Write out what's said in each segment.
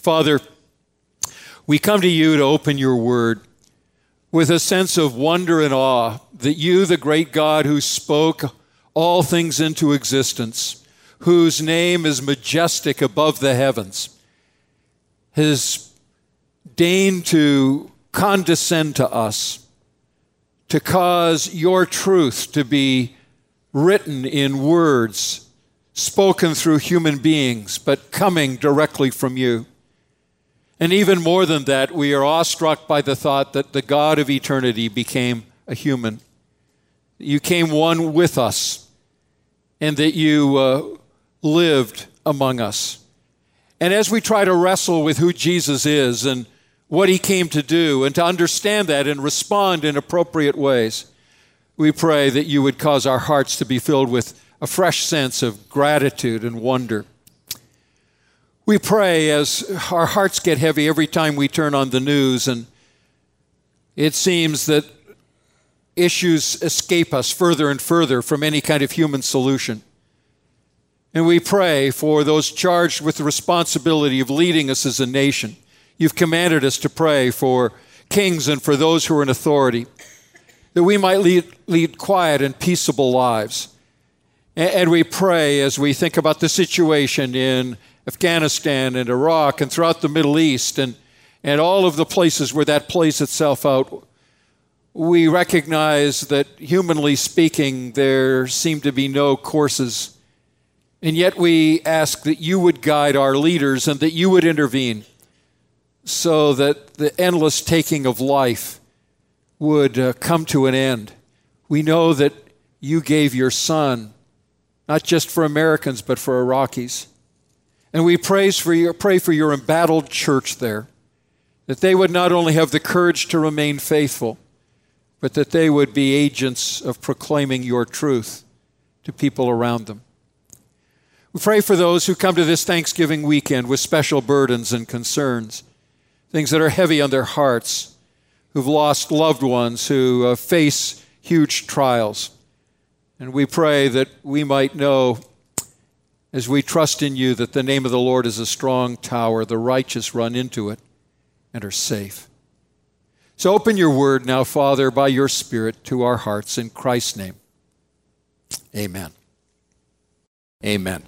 Father, we come to you to open your word with a sense of wonder and awe that you, the great God who spoke all things into existence, whose name is majestic above the heavens, has deigned to condescend to us, to cause your truth to be written in words, spoken through human beings, but coming directly from you. And even more than that, we are awestruck by the thought that the God of eternity became a human. You came one with us, and that you lived among us. And as we try to wrestle with who Jesus is and what he came to do, and to understand that and respond in appropriate ways, we pray that you would cause our hearts to be filled with a fresh sense of gratitude and wonder. We pray as our hearts get heavy every time we turn on the news, and it seems that issues escape us further and further from any kind of human solution. And we pray for those charged with the responsibility of leading us as a nation. You've commanded us to pray for kings and for those who are in authority, that we might lead quiet and peaceable lives. And we pray as we think about the situation in Afghanistan and Iraq and throughout the Middle East and all of the places where that plays itself out, we recognize that, humanly speaking, there seem to be no courses. And yet we ask that you would guide our leaders and that you would intervene so that the endless taking of life would come to an end. We know that you gave your son, not just for Americans, but for Iraqis. And we pray for your embattled church there, that they would not only have the courage to remain faithful, but that they would be agents of proclaiming your truth to people around them. We pray for those who come to this Thanksgiving weekend with special burdens and concerns, things that are heavy on their hearts, who've lost loved ones, who face huge trials. And we pray that we might know, as we trust in you, that the name of the Lord is a strong tower. The righteous run into it and are safe. So open your word now, Father, by your Spirit to our hearts. In Christ's name, amen. Amen.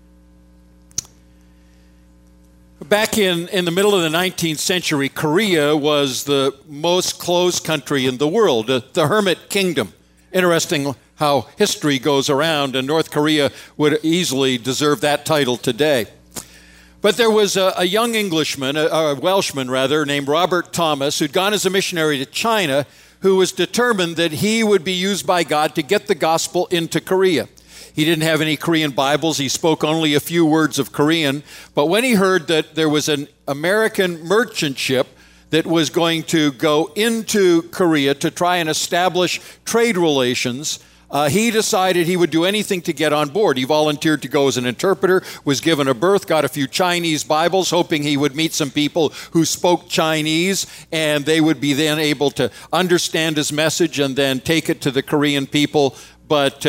Back in the middle of the 19th century, Korea was the most closed country in the world, the Hermit Kingdom. Interesting how history goes around, and North Korea would easily deserve that title today. But there was a young Englishman, a Welshman rather, named Robert Thomas, who'd gone as a missionary to China, who was determined that he would be used by God to get the gospel into Korea. He didn't have any Korean Bibles. He spoke only a few words of Korean. But when he heard that there was an American merchant ship that was going to go into Korea to try and establish trade relations, he decided he would do anything to get on board. He volunteered to go as an interpreter, was given a berth, got a few Chinese Bibles, hoping he would meet some people who spoke Chinese, and they would be then able to understand his message and then take it to the Korean people. But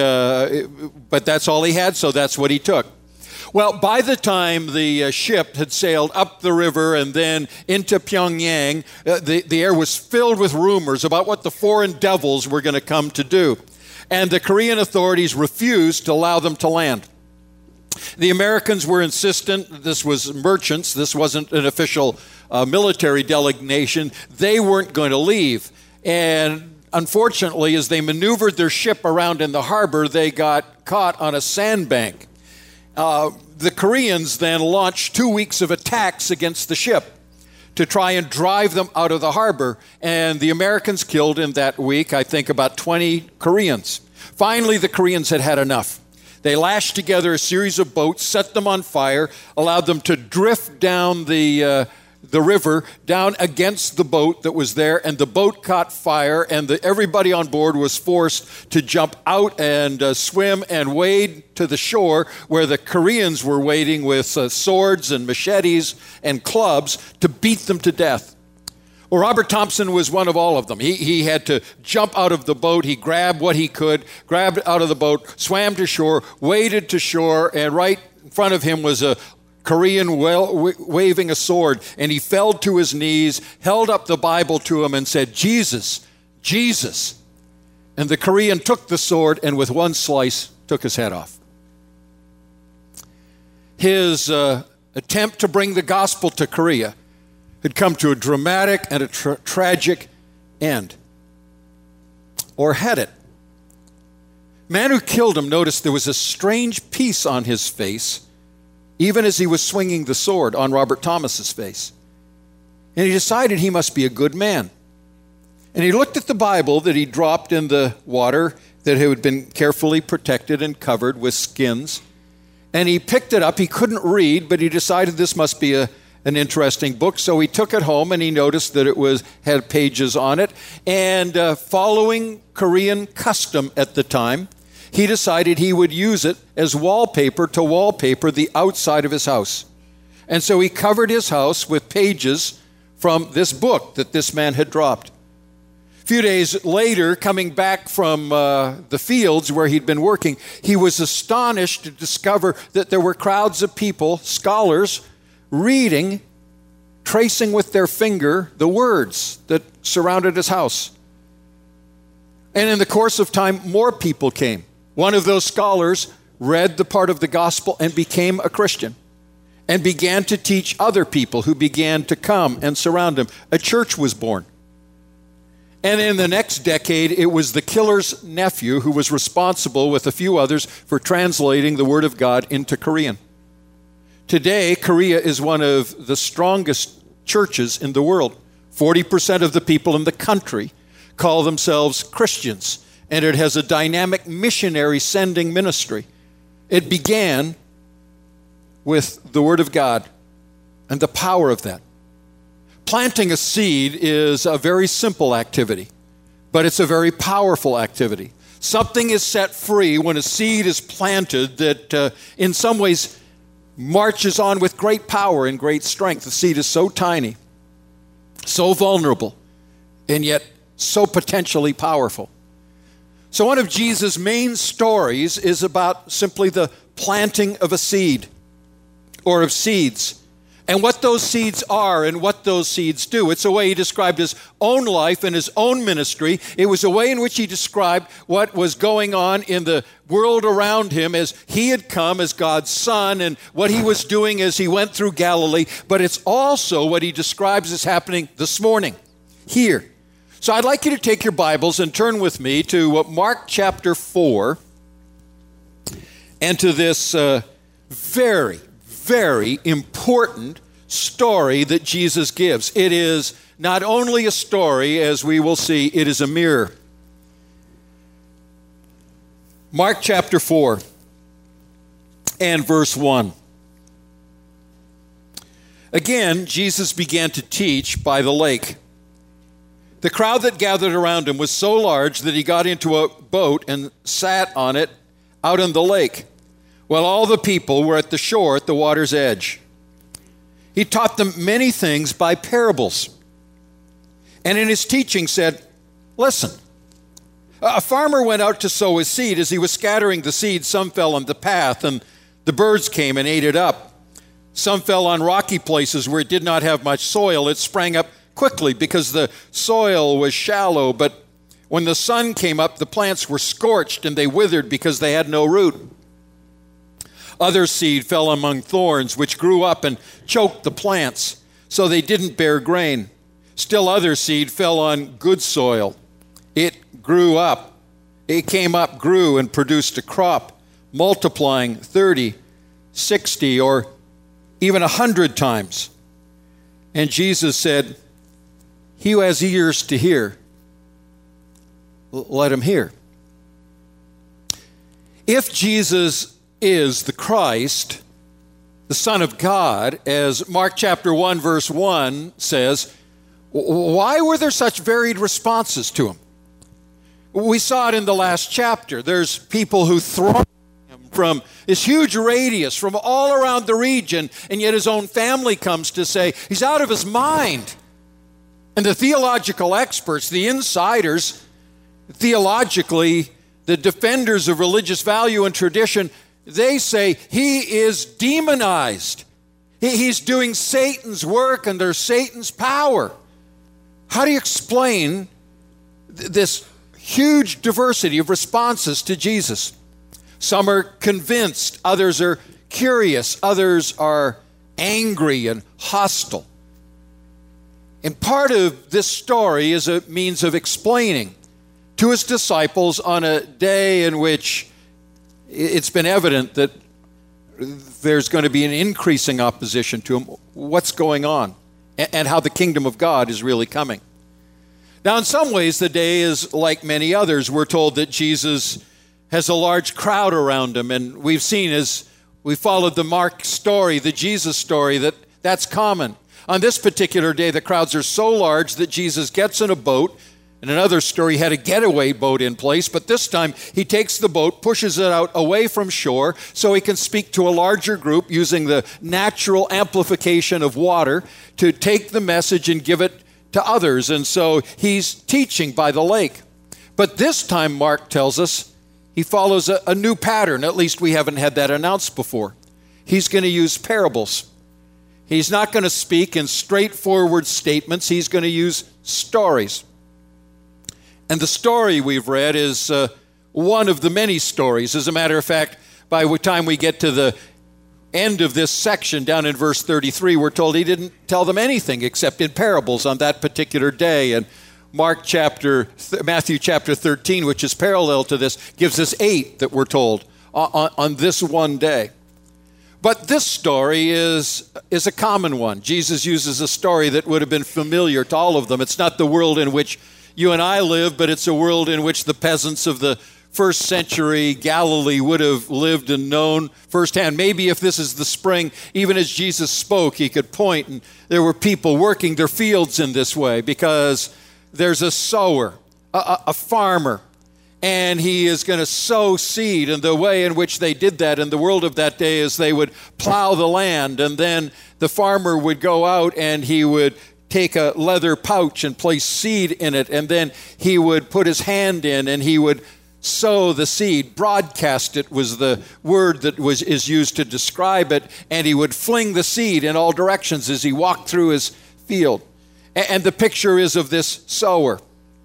that's all he had, so that's what he took. Well, by the time the ship had sailed up the river and then into Pyongyang, the air was filled with rumors about what the foreign devils were going to come to do. And the Korean authorities refused to allow them to land. The Americans were insistent. This was merchants. This wasn't an official military delegation. They weren't going to leave. And unfortunately, as they maneuvered their ship around in the harbor, they got caught on a sandbank. The Koreans then launched 2 weeks of attacks against the ship to try and drive them out of the harbor. And the Americans killed in that week, I think, about 20 Koreans. Finally, the Koreans had had enough. They lashed together a series of boats, set them on fire, allowed them to drift down the river, down against the boat that was there, and the boat caught fire, and everybody on board was forced to jump out and swim and wade to the shore where the Koreans were waiting with swords and machetes and clubs to beat them to death. Well, Robert Thompson was one of all of them. He had to jump out of the boat. He grabbed what he could, grabbed out of the boat, swam to shore, waded to shore, and right in front of him was a Korean waving a sword, and he fell to his knees, held up the Bible to him and said, "Jesus, Jesus." And the Korean took the sword and with one slice took his head off. His attempt to bring the gospel to Korea had come to a dramatic and a tragic end. Or had it? Man who killed him noticed there was a strange peace on his face, even as he was swinging the sword on Robert Thomas's face. And he decided he must be a good man. And he looked at the Bible that he dropped in the water that had been carefully protected and covered with skins. And he picked it up. He couldn't read, but he decided this must be an interesting book. So he took it home and he noticed that it had pages on it. And following Korean custom at the time, he decided he would use it as wallpaper to wallpaper the outside of his house. And so he covered his house with pages from this book that this man had dropped. A few days later, coming back from the fields where he'd been working, he was astonished to discover that there were crowds of people, scholars, reading, tracing with their finger the words that surrounded his house. And in the course of time, more people came. One of those scholars read the part of the gospel and became a Christian and began to teach other people who began to come and surround him. A church was born. And in the next decade, it was the killer's nephew who was responsible with a few others for translating the Word of God into Korean. Today, Korea is one of the strongest churches in the world. 40% of the people in the country call themselves Christians, and it has a dynamic missionary sending ministry. It began with the Word of God and the power of that. Planting a seed is a very simple activity, but it's a very powerful activity. Something is set free when a seed is planted that in some ways marches on with great power and great strength. The seed is so tiny, so vulnerable, and yet so potentially powerful. So one of Jesus' main stories is about simply the planting of a seed or of seeds, and what those seeds are and what those seeds do. It's a way he described his own life and his own ministry. It was a way in which he described what was going on in the world around him as he had come as God's son and what he was doing as he went through Galilee. But it's also what he describes as happening this morning, here. So I'd like you to take your Bibles and turn with me to Mark chapter 4 and to this very, very important story that Jesus gives. It is not only a story, as we will see, it is a mirror. Mark chapter 4 and verse 1. Again, Jesus began to teach by the lake. The crowd that gathered around him was so large that he got into a boat and sat on it out on the lake, while all the people were at the shore at the water's edge. He taught them many things by parables. And in his teaching said, "Listen, a farmer went out to sow his seed. As he was scattering the seed, some fell on the path, and the birds came and ate it up. Some fell on rocky places where it did not have much soil. It sprang up quickly because the soil was shallow, but when the sun came up, the plants were scorched and they withered because they had no root. Other seed fell among thorns, which grew up and choked the plants, so they didn't bear grain. Still other seed fell on good soil. It grew up. It came up, grew, and produced a crop, multiplying 30, 60, or even 100 times." And Jesus said, "He who has ears to hear, let him hear." If Jesus is the Christ, the Son of God, as Mark chapter 1 verse 1 says, why were there such varied responses to him? We saw it in the last chapter. There's people who throng him from this huge radius, from all around the region, and yet his own family comes to say, he's out of his mind. And the theological experts, the insiders, theologically, the defenders of religious value and tradition, they say he is demonized. He's doing Satan's work under Satan's power. How do you explain this huge diversity of responses to Jesus? Some are convinced, others are curious, others are angry and hostile. And part of this story is a means of explaining to his disciples on a day in which it's been evident that there's going to be an increasing opposition to him, what's going on and how the kingdom of God is really coming. Now, in some ways, the day is like many others. We're told that Jesus has a large crowd around him, and we've seen as we followed the Mark story, the Jesus story, that's common. On this particular day, the crowds are so large that Jesus gets in a boat. In another story, he had a getaway boat in place, but this time he takes the boat, pushes it out away from shore so he can speak to a larger group using the natural amplification of water to take the message and give it to others. And so he's teaching by the lake. But this time, Mark tells us, he follows a new pattern. At least we haven't had that announced before. He's going to use parables. He's not going to speak in straightforward statements. He's going to use stories. And the story we've read is one of the many stories. As a matter of fact, by the time we get to the end of this section, down in verse 33, we're told he didn't tell them anything except in parables on that particular day. And Matthew chapter 13, which is parallel to this, gives us 8 that we're told on this one day. But this story is a common one. Jesus uses a story that would have been familiar to all of them. It's not the world in which you and I live, but it's a world in which the peasants of the first century Galilee would have lived and known firsthand. Maybe if this is the spring, even as Jesus spoke, he could point, and there were people working their fields in this way because there's a sower, a farmer, and he is going to sow seed. And the way in which they did that in the world of that day is they would plow the land, and then the farmer would go out and he would take a leather pouch and place seed in it, and then he would put his hand in and he would sow the seed. Broadcast it was the word that is used to describe it, and he would fling the seed in all directions as he walked through his field. And the picture is of this sower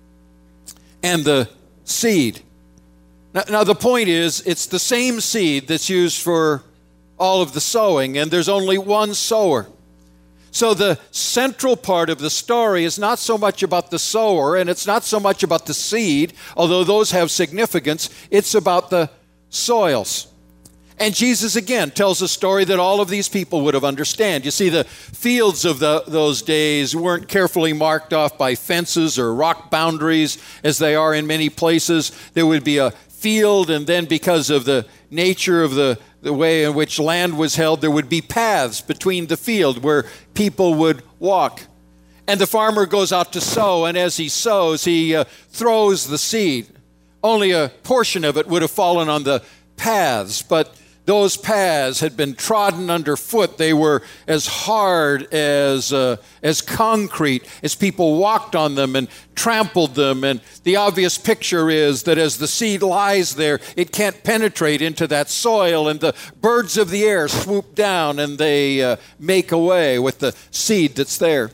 and the seed. Now the point is, it's the same seed that's used for all of the sowing, and there's only one sower. So the central part of the story is not so much about the sower, and it's not so much about the seed, although those have significance. It's about the soils. And Jesus, again, tells a story that all of these people would have understood. You see, the fields of those days weren't carefully marked off by fences or rock boundaries as they are in many places. There would be a field, and then because of the nature of the way in which land was held, there would be paths between the field where people would walk. And the farmer goes out to sow, and as he sows, he throws the seed. Only a portion of it would have fallen on the paths, but those paths had been trodden underfoot. They were as hard as concrete as people walked on them and trampled them. And the obvious picture is that as the seed lies there, it can't penetrate into that soil, and the birds of the air swoop down and they make away with the seed that's there.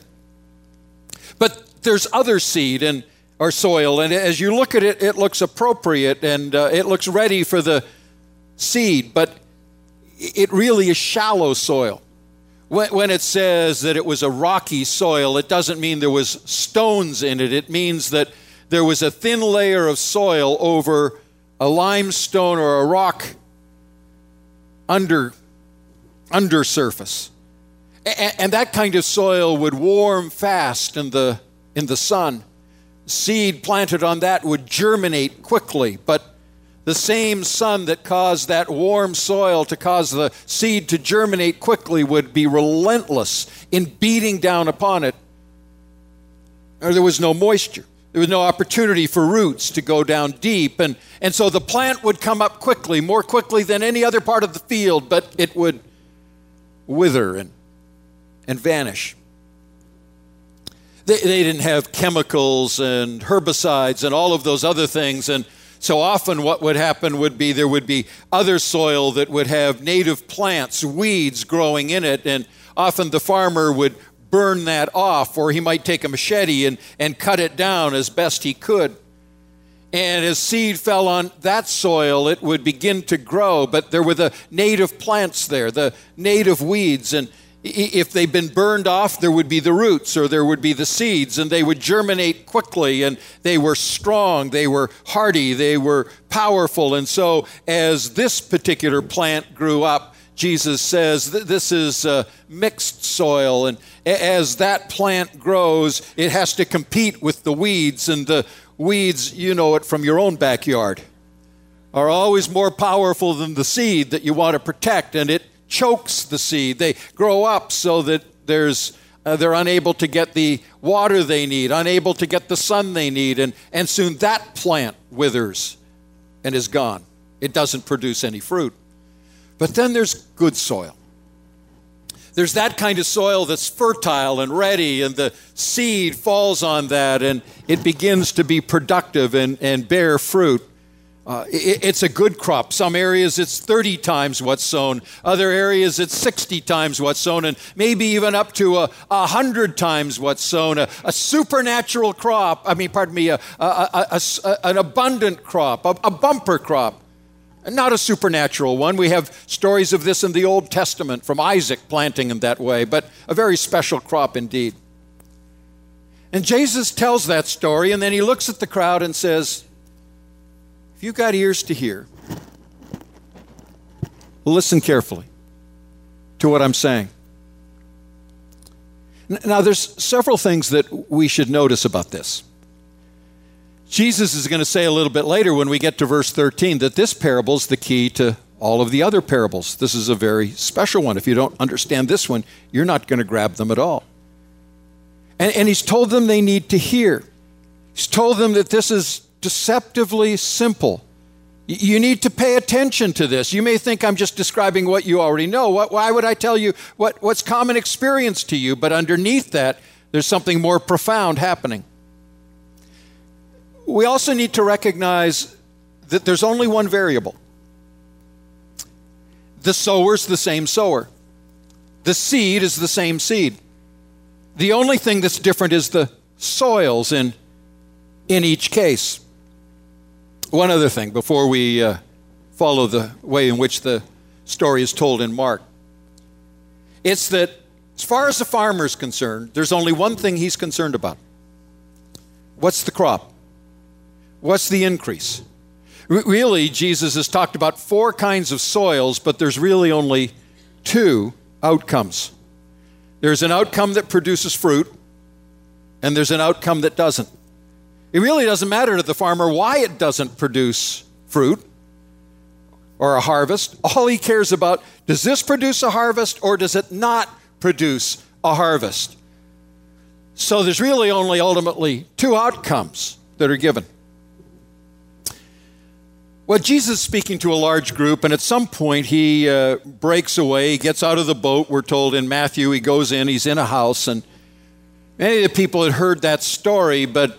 But there's other seed or soil, and as you look at it, it looks appropriate and it looks ready for the seed, but it really is shallow soil. When it says that it was a rocky soil, it doesn't mean there was stones in it. It means that there was a thin layer of soil over a limestone or a rock undersurface. And that kind of soil would warm fast in the sun. Seed planted on that would germinate quickly, but the same sun that caused that warm soil to cause the seed to germinate quickly would be relentless in beating down upon it. Or there was no moisture. There was no opportunity for roots to go down deep. And so the plant would come up quickly, more quickly than any other part of the field, but it would wither and vanish. They didn't have chemicals and herbicides and all of those other things, and So often what would happen would be there would be other soil that would have native plants, weeds growing in it, and often the farmer would burn that off, or he might take a machete and cut it down as best he could. And as seed fell on that soil, it would begin to grow, but there were the native plants there, the native weeds, and if they'd been burned off, there would be the roots or there would be the seeds, and they would germinate quickly, and they were strong, they were hardy, they were powerful. And so as this particular plant grew up, Jesus says this is mixed soil, and as that plant grows, it has to compete with the weeds, and the weeds, you know it from your own backyard, are always more powerful than the seed that you want to protect, and it chokes the seed. They grow up so that they're unable to get the water they need, unable to get the sun they need, and soon that plant withers and is gone. It doesn't produce any fruit. But then there's good soil. There's that kind of soil that's fertile and ready, and the seed falls on that, and it begins to be productive and bear fruit. It's a good crop. Some areas it's 30 times what's sown. Other areas it's 60 times what's sown, and maybe even up to 100 times what's sown. A supernatural crop, an abundant crop, a bumper crop. Not a supernatural one. We have stories of this in the Old Testament from Isaac planting in that way, but a very special crop indeed. And Jesus tells that story, and then he looks at the crowd and says, if you've got ears to hear, listen carefully to what I'm saying. Now, there's several things that we should notice about this. Jesus is going to say a little bit later when we get to verse 13 that this parable is the key to all of the other parables. This is a very special one. If you don't understand this one, you're not going to grab them at all. And he's told them they need to hear. He's told them that this is deceptively simple. You need to pay attention to this. You may think I'm just describing what you already know. Why would I tell you what's common experience to you? But underneath that, there's something more profound happening. We also need to recognize that there's only one variable. The sower's the same sower. The seed is the same seed. The only thing that's different is the soils in each case. One other thing before we follow the way in which the story is told in Mark. It's that as far as the farmer is concerned, there's only one thing he's concerned about. What's the crop? What's the increase? Really, Jesus has talked about 4 kinds of soils, but there's really only 2 outcomes. There's an outcome that produces fruit, and there's an outcome that doesn't. It really doesn't matter to the farmer why it doesn't produce fruit or a harvest. All he cares about, does this produce a harvest or does it not produce a harvest? So there's really only ultimately 2 outcomes that are given. Well, Jesus is speaking to a large group, and at some point he breaks away. He gets out of the boat, we're told in Matthew. He goes in, he's in a house, and many of the people had heard that story, but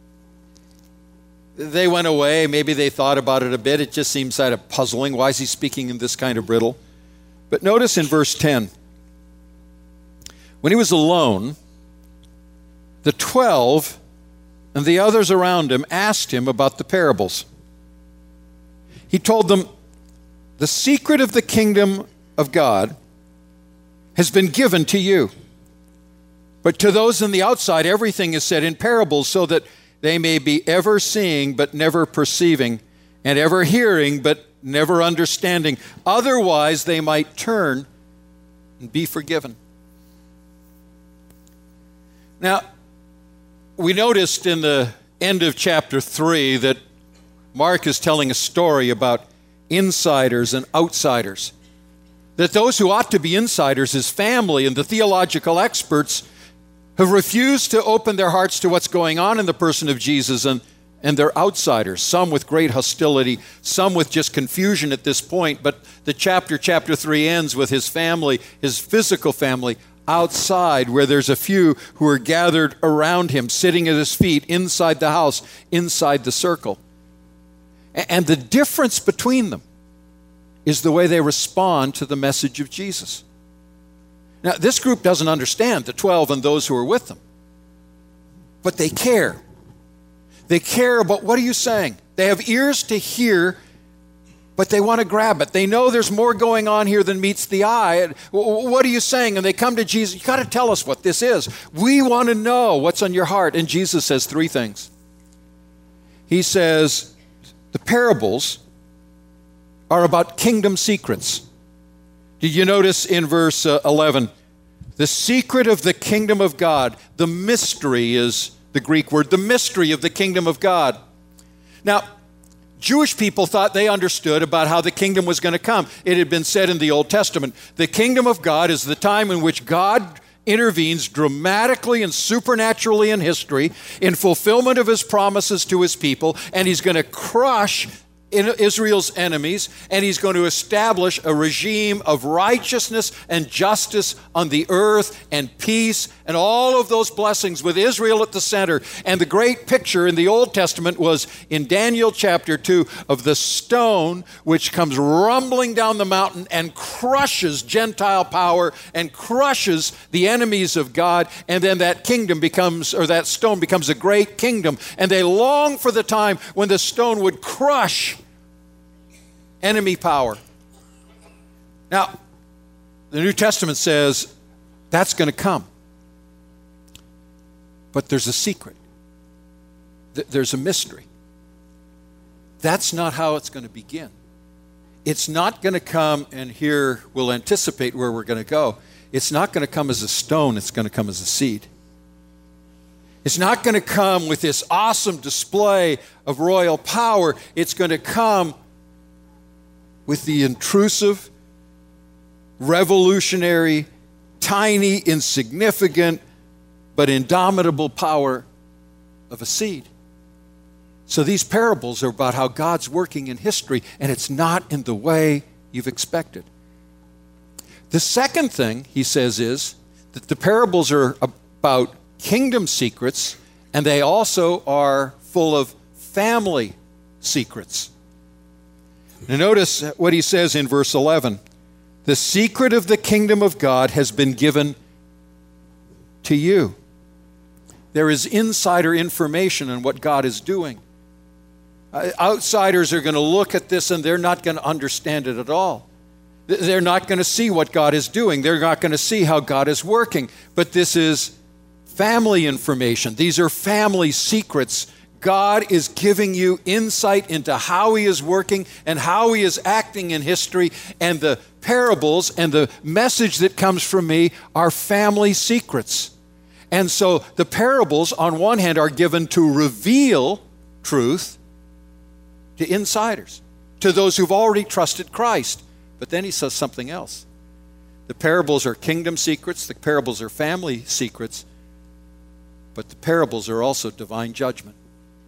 they went away. Maybe they thought about it a bit. It just seems kind of puzzling. Why is he speaking in this kind of riddle? But notice in verse 10, when he was alone, the 12 and the others around him asked him about the parables. He told them, the secret of the kingdom of God has been given to you. But to those on the outside, everything is said in parables so that they may be ever seeing but never perceiving, and ever hearing but never understanding. Otherwise, they might turn and be forgiven. Now, we noticed in the end of chapter 3 that Mark is telling a story about insiders and outsiders. That those who ought to be insiders, his family and the theological experts, have refused to open their hearts to what's going on in the person of Jesus, and they're outsiders, some with great hostility, some with just confusion at this point. But the chapter 3 ends with his family, his physical family, outside, where there's a few who are gathered around him, sitting at his feet, inside the house, inside the circle. And the difference between them is the way they respond to the message of Jesus. Now, this group doesn't understand the 12 and those who are with them, but they care. They care about, what are you saying? They have ears to hear, but they want to grab it. They know there's more going on here than meets the eye. What are you saying? And they come to Jesus. You got to tell us what this is. We want to know what's on your heart. And Jesus says three things. He says the parables are about kingdom secrets. Did you notice in verse 11? The secret of the kingdom of God. The mystery is the Greek word. The mystery of the kingdom of God. Now, Jewish people thought they understood about how the kingdom was going to come. It had been said in the Old Testament, the kingdom of God is the time in which God intervenes dramatically and supernaturally in history in fulfillment of his promises to his people, and he's going to crush Israel's enemies, and he's going to establish a regime of righteousness and justice on the earth and peace and all of those blessings with Israel at the center. And the great picture in the Old Testament was in Daniel chapter 2 of the stone which comes rumbling down the mountain and crushes Gentile power and crushes the enemies of God. And then that kingdom becomes, or that stone becomes a great kingdom. And they long for the time when the stone would crush enemy power. Now, the New Testament says that's going to come. But there's a secret. There's a mystery. That's not how it's going to begin. It's not going to come, and here we'll anticipate where we're going to go. It's not going to come as a stone, it's going to come as a seed. It's not going to come with this awesome display of royal power. It's going to come with the intrusive, revolutionary, tiny, insignificant, but indomitable power of a seed. So these parables are about how God's working in history, and it's not in the way you've expected. The second thing he says is that the parables are about kingdom secrets, and they also are full of family secrets. Now notice what he says in verse 11. The secret of the kingdom of God has been given to you. There is insider information on what God is doing. Outsiders are going to look at this and they're not going to understand it at all. They're not going to see what God is doing. They're not going to see how God is working. But this is family information. These are family secrets. God is giving you insight into how he is working and how he is acting in history. And the parables and the message that comes from me are family secrets. And so the parables, on one hand, are given to reveal truth to insiders, to those who've already trusted Christ. But then he says something else. The parables are kingdom secrets. The parables are family secrets. But the parables are also divine judgment.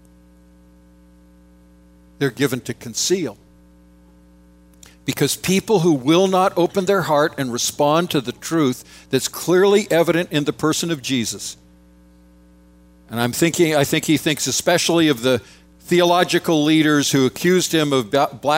They're given to conceal. Because people who will not open their heart and respond to the truth that's clearly evident in the person of Jesus. And I think he thinks especially of the theological leaders who accused him of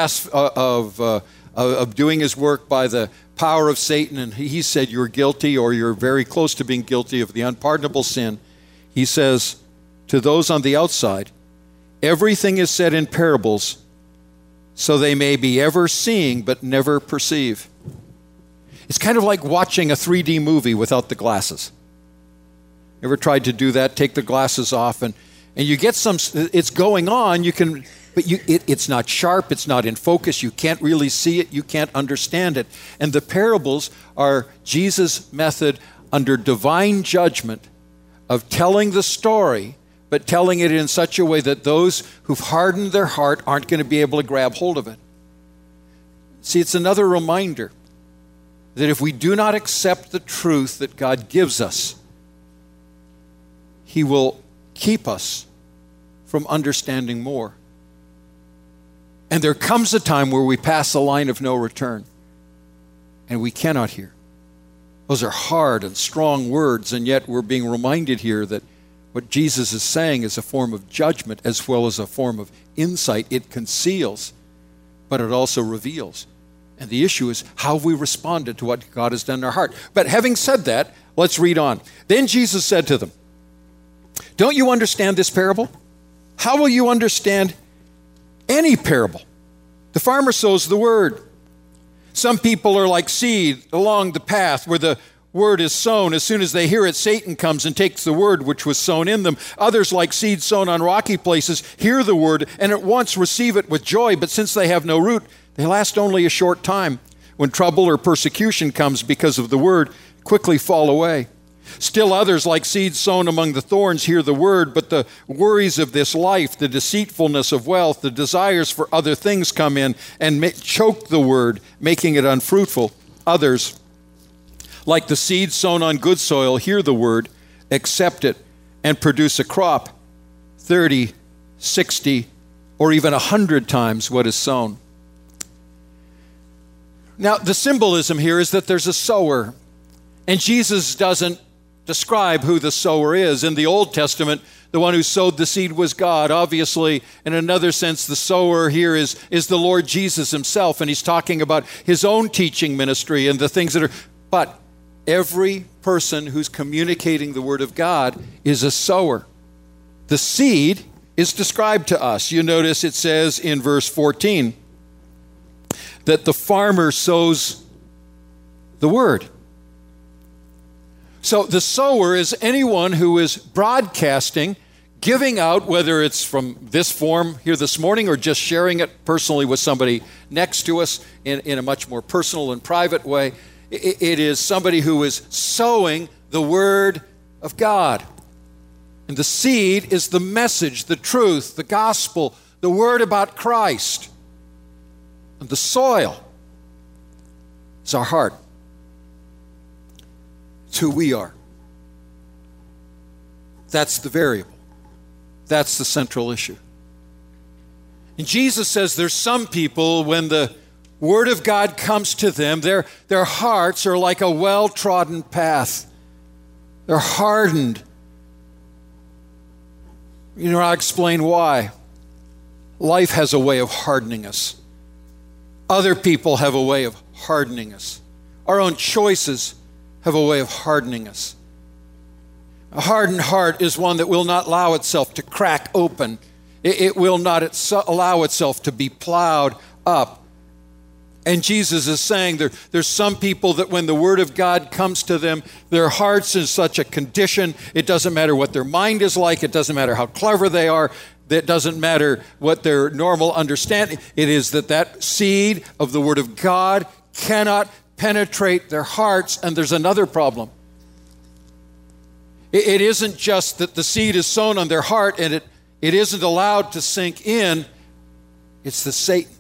doing his work by the power of Satan, and he said you're guilty or you're very close to being guilty of the unpardonable sin. He says to those on the outside, everything is said in parables so they may be ever seeing but never perceive. It's kind of like watching a 3D movie without the glasses. Ever tried to do that? Take the glasses off and you get some, it's going on, it's not sharp, it's not in focus, you can't really see it, you can't understand it. And the parables are Jesus' method under divine judgment of telling the story, but telling it in such a way that those who've hardened their heart aren't going to be able to grab hold of it. See, it's another reminder that if we do not accept the truth that God gives us, he will keep us from understanding more. And there comes a time where we pass a line of no return and we cannot hear. Those are hard and strong words, and yet we're being reminded here that What Jesus is saying is a form of judgment as well as a form of insight. It conceals, but it also reveals. And the issue is how we responded to what God has done in our heart. But having said that, let's read on. Then Jesus said to them, "Don't you understand this parable? How will you understand any parable? The farmer sows the word. Some people are like seed along the path where the word is sown. As soon as they hear it, Satan comes and takes the word which was sown in them. Others, like seed sown on rocky places, hear the word and at once receive it with joy. But since they have no root, they last only a short time. When trouble or persecution comes because of the word, quickly fall away. Still others, like seeds sown among the thorns, hear the word, but the worries of this life, the deceitfulness of wealth, the desires for other things come in and choke the word, making it unfruitful. Others, like the seed sown on good soil, hear the word, accept it, and produce a crop 30, 60, or even 100 times what is sown." Now, the symbolism here is that there's a sower, and Jesus doesn't describe who the sower is. In the Old Testament, the one who sowed the seed was God. Obviously, in another sense, the sower here is the Lord Jesus himself, and he's talking about his own teaching ministry and the things that are... But every person who's communicating the word of God is a sower. The seed is described to us. You notice it says in verse 14 that the farmer sows the word. So the sower is anyone who is broadcasting, giving out, whether it's from this form here this morning or just sharing it personally with somebody next to us in a much more personal and private way. It is somebody who is sowing the word of God. And the seed is the message, the truth, the gospel, the word about Christ. And the soil is our heart. It's who we are. That's the variable. That's the central issue. And Jesus says there's some people, when the word of God comes to them, their hearts are like a well-trodden path. They're hardened. You know, I'll explain why. Life has a way of hardening us. Other people have a way of hardening us. Our own choices have a way of hardening us. A hardened heart is one that will not allow itself to crack open. It will not allow itself to be plowed up. And Jesus is saying there's some people that when the word of God comes to them, their heart's in such a condition, it doesn't matter what their mind is like, it doesn't matter how clever they are, it doesn't matter what their normal understanding. It is that seed of the word of God cannot penetrate their hearts. And there's another problem. It isn't just that the seed is sown on their heart and it isn't allowed to sink in. It's the Satan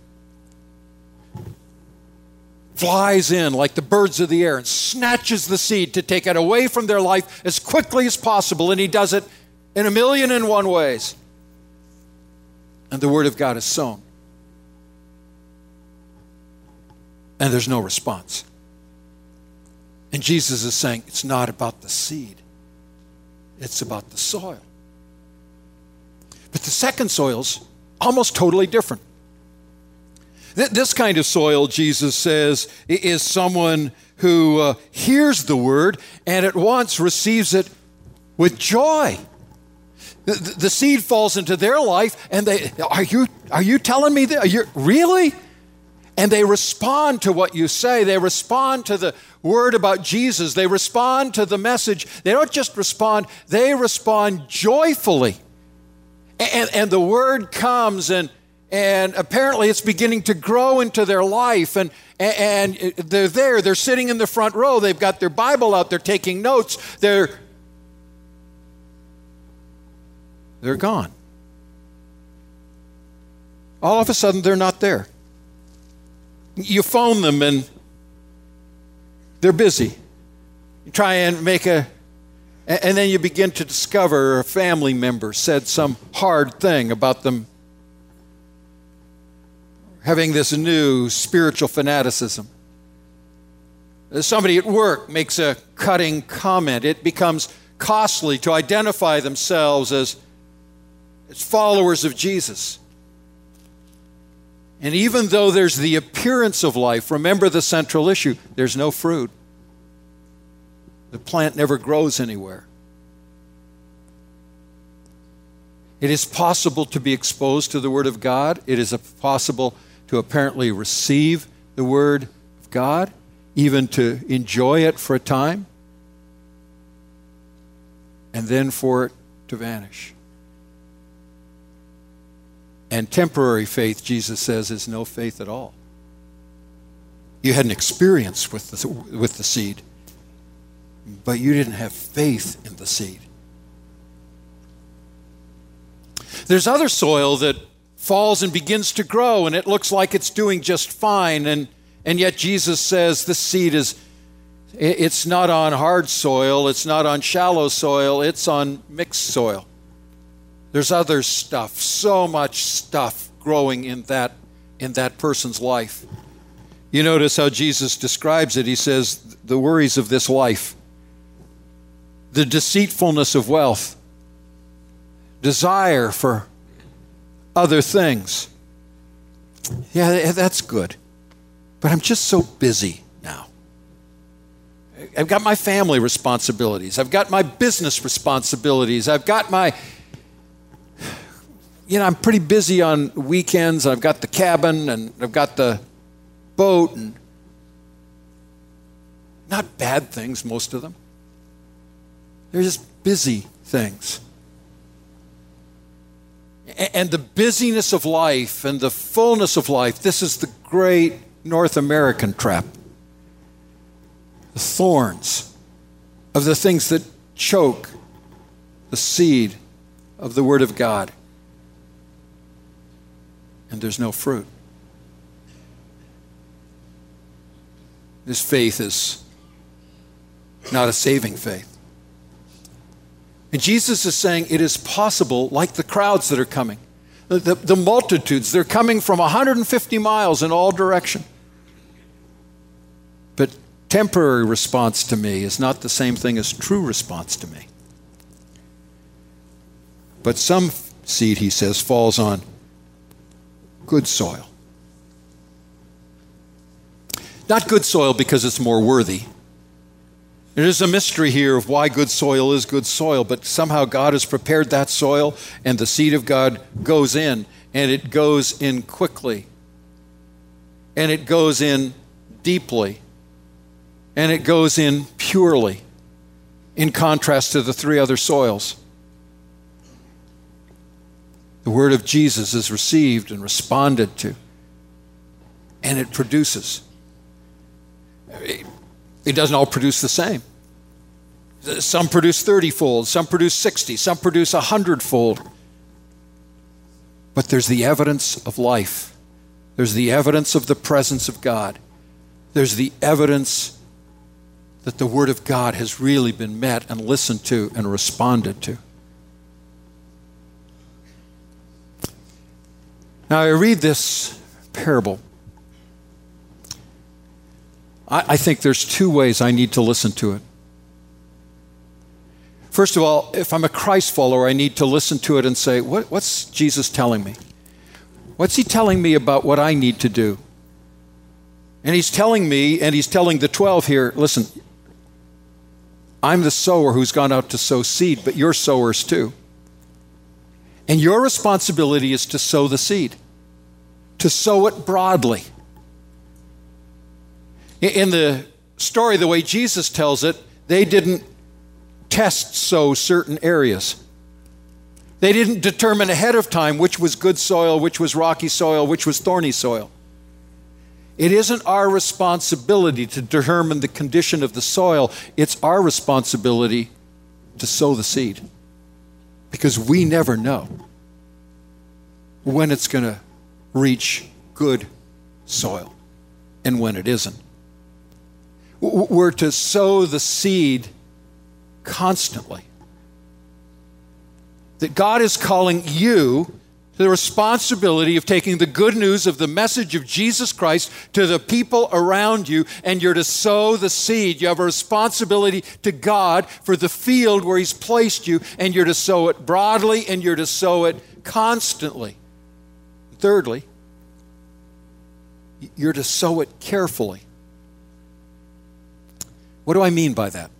flies in like the birds of the air and snatches the seed to take it away from their life as quickly as possible. And he does it in 1,000,001 ways. And the word of God is sown. And there's no response. And Jesus is saying it's not about the seed. It's about the soil. But the second soil's almost totally different. This kind of soil, Jesus says, is someone who hears the word and at once receives it with joy. The seed falls into their life and they, are you telling me that? Really? And they respond to what you say. They respond to the word about Jesus. They respond to the message. They don't just respond, they respond joyfully. And the word comes and apparently it's beginning to grow into their life. And they're there. They're sitting in the front row. They've got their Bible out. They're taking notes. They're gone. All of a sudden, they're not there. You phone them and they're busy. You try and and then you begin to discover a family member said some hard thing about them having this new spiritual fanaticism. Somebody at work makes a cutting comment. It becomes costly to identify themselves as followers of Jesus. And even though there's the appearance of life, remember the central issue, there's no fruit. The plant never grows anywhere. It is possible to be exposed to the Word of God. It is possible to apparently receive the Word of God, even to enjoy it for a time, and then for it to vanish. And temporary faith, Jesus says, is no faith at all. You had an experience with the seed, but you didn't have faith in the seed. There's other soil that falls and begins to grow, and it looks like it's doing just fine, and yet Jesus says this seed it's not on hard soil, it's not on shallow soil, it's on mixed soil. There's other stuff, so much stuff growing in that person's life. You notice how Jesus describes it. He says, the worries of this life, the deceitfulness of wealth, desire for other things. Yeah, that's good. But I'm just so busy now. I've got my family responsibilities. I've got my business responsibilities. I've got I'm pretty busy on weekends. I've got the cabin and I've got the boat, and not bad things, most of them. They're just busy things. And the busyness of life and the fullness of life, this is the great North American trap. The thorns of the things that choke the seed of the Word of God. And there's no fruit. This faith is not a saving faith. And Jesus is saying it is possible, like the crowds that are coming, the multitudes, they're coming from 150 miles in all direction. But temporary response to me is not the same thing as true response to me. But some seed, he says, falls on good soil. Not good soil because it's more worthy. There's a mystery here of why good soil is good soil, but somehow God has prepared that soil, and the seed of God goes in, and it goes in quickly, and it goes in deeply, and it goes in purely, in contrast to the three other soils. The word of Jesus is received and responded to, and it produces. It doesn't all produce the same. Some produce 30-fold, some produce 60, some produce 100-fold. But there's the evidence of life. There's the evidence of the presence of God. There's the evidence that the Word of God has really been met and listened to and responded to. Now, I read this parable. I think there's two ways I need to listen to it. First of all, if I'm a Christ follower, I need to listen to it and say, what's Jesus telling me? What's he telling me about what I need to do? And he's telling me, and he's telling the 12 here, listen, I'm the sower who's gone out to sow seed, but you're sowers too. And your responsibility is to sow the seed, to sow it broadly. In the story, the way Jesus tells it, they didn't test sow certain areas. They didn't determine ahead of time which was good soil, which was rocky soil, which was thorny soil. It isn't our responsibility to determine the condition of the soil. It's our responsibility to sow the seed, because we never know when it's going to reach good soil and when it isn't. We're to sow the seed constantly. That God is calling you the responsibility of taking the good news of the message of Jesus Christ to the people around you, and you're to sow the seed. You have a responsibility to God for the field where He's placed you, and you're to sow it broadly, and you're to sow it constantly. Thirdly, you're to sow it carefully. What do I mean by that?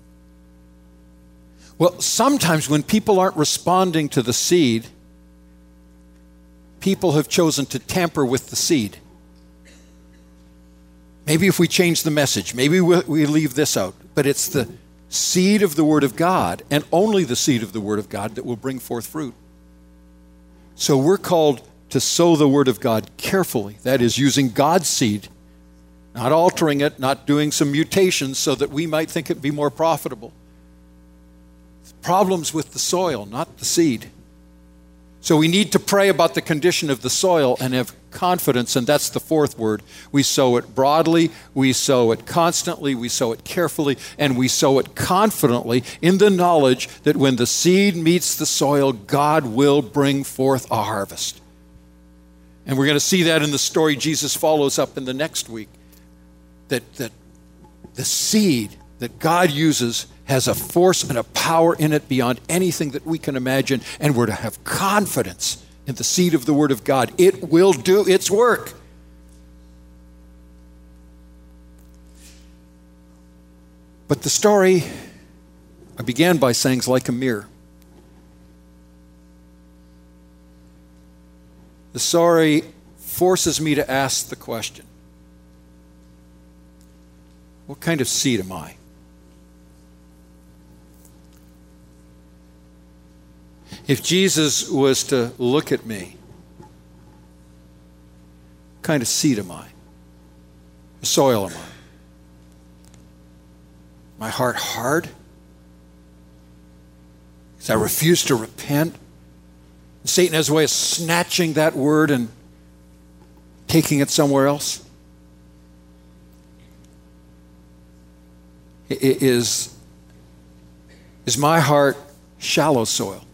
Well, sometimes when people aren't responding to the seed, people have chosen to tamper with the seed. Maybe if we change the message, maybe we leave this out, but it's the seed of the Word of God, and only the seed of the Word of God, that will bring forth fruit. So we're called to sow the Word of God carefully. That is, using God's seed, not altering it, not doing some mutations so that we might think it be more profitable. Problems with the soil, not the seed. So we need to pray about the condition of the soil and have confidence, and that's the fourth word. We sow it broadly, we sow it constantly, we sow it carefully, and we sow it confidently in the knowledge that when the seed meets the soil, God will bring forth a harvest. And we're going to see that in the story Jesus follows up in the next week, that the seed that God uses has a force and a power in it beyond anything that we can imagine, and we're to have confidence in the seed of the Word of God. It will do its work. But the story, I began by saying, is like a mirror. The story forces me to ask the question, what kind of seed am I? If Jesus was to look at me, what kind of seed am I? What soil am I? My heart hard? Because I refuse to repent? Satan has a way of snatching that word and taking it somewhere else. Is my heart shallow soil?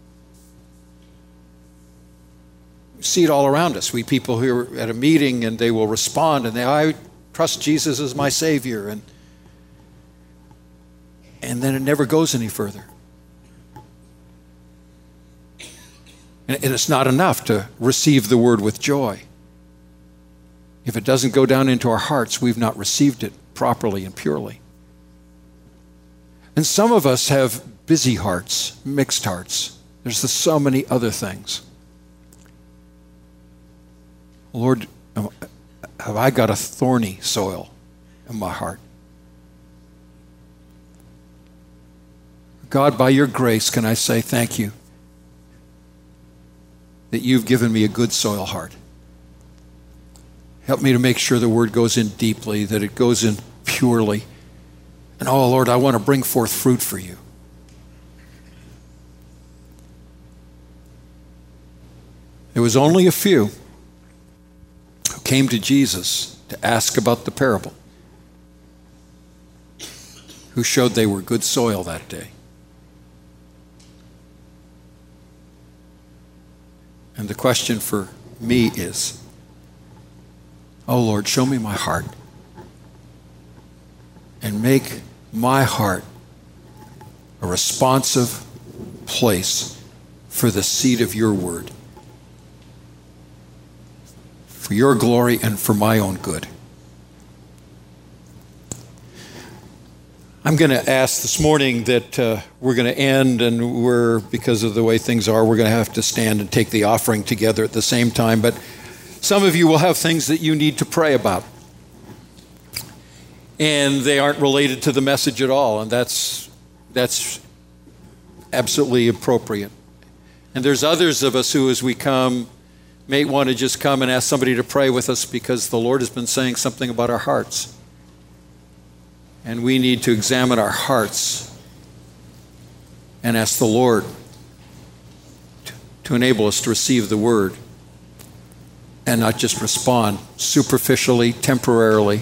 We see it all around us. We people who are at a meeting and they will respond and I trust Jesus as my Savior, and then it never goes any further. And it's not enough to receive the word with joy. If it doesn't go down into our hearts, we've not received it properly and purely. And some of us have busy hearts, mixed hearts. There's so many other things. Lord, have I got a thorny soil in my heart? God, by your grace, can I say thank you that you've given me a good soil heart. Help me to make sure the word goes in deeply, that it goes in purely. And oh, Lord, I want to bring forth fruit for you. There was only a few who came to Jesus to ask about the parable, who showed they were good soil that day. And the question for me is, oh Lord, show me my heart and make my heart a responsive place for the seed of your word, for your glory and for my own good. I'm going to ask this morning that we're going to end, and because of the way things are, we're going to have to stand and take the offering together at the same time. But some of you will have things that you need to pray about, and they aren't related to the message at all, and that's absolutely appropriate. And there's others of us who, as we come, may want to just come and ask somebody to pray with us because the Lord has been saying something about our hearts. And we need to examine our hearts and ask the Lord to enable us to receive the word and not just respond superficially, temporarily,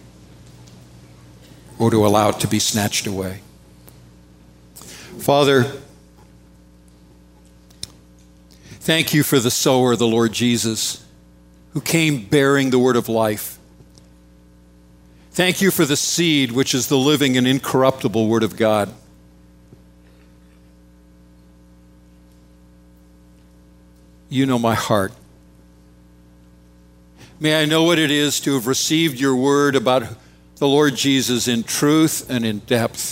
or to allow it to be snatched away. Father, Thank you for the sower, the Lord Jesus, who came bearing the word of life. Thank you for the seed, which is the living and incorruptible word of God. You know my heart. May I know what it is to have received your word about the Lord Jesus in truth and in depth,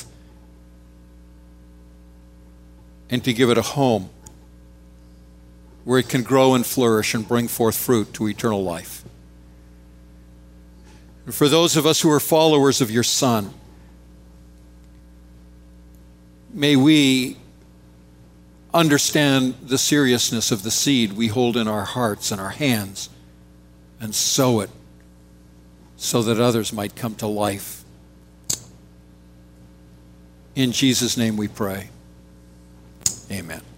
and to give it a home where it can grow and flourish and bring forth fruit to eternal life. And for those of us who are followers of your Son, may we understand the seriousness of the seed we hold in our hearts and our hands and sow it so that others might come to life. In Jesus' name we pray. Amen.